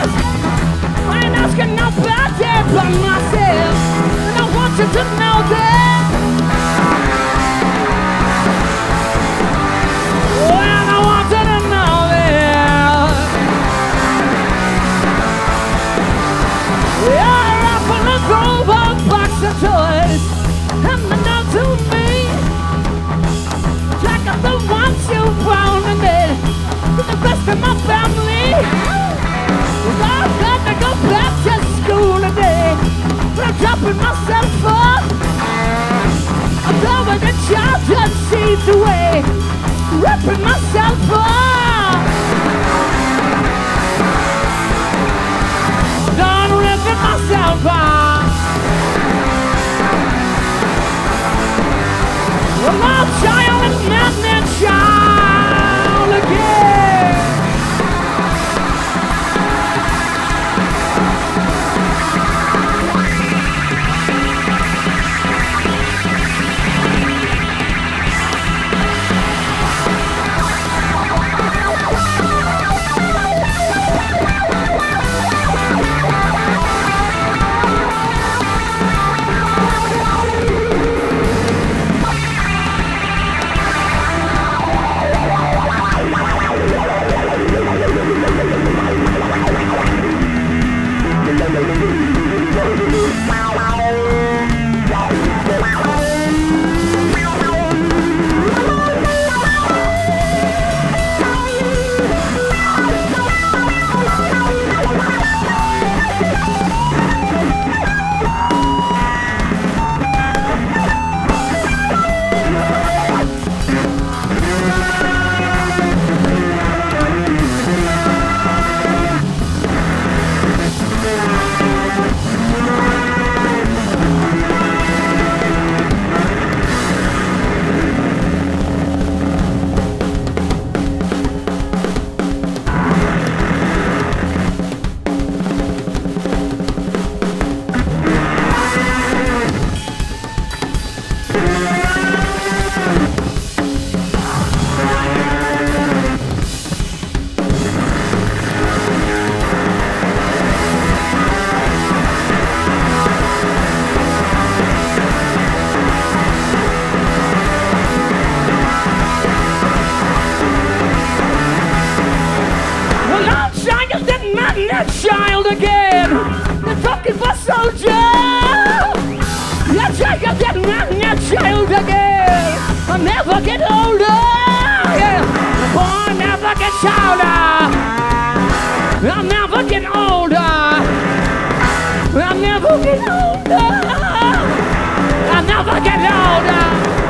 I ain't asking nobody but myself, and I want you to know that. Well, I want you to know that. You're up in a grove of box of toys, and they're not to me. Jack of the ones you found in it, to the rest of my family. I've got to go back to school today, but I'm dropping myself off. I'm throwing the childhood seeds away, ripping myself off. Done ripping myself off. Well, I'm child and madman child again. Child again, the fucking bus soldier. Yeah, Jacob, that man, child again. I'll never get older. Yeah, the boy never gets older. I'll never get older. I'll never get older. I'll never get older.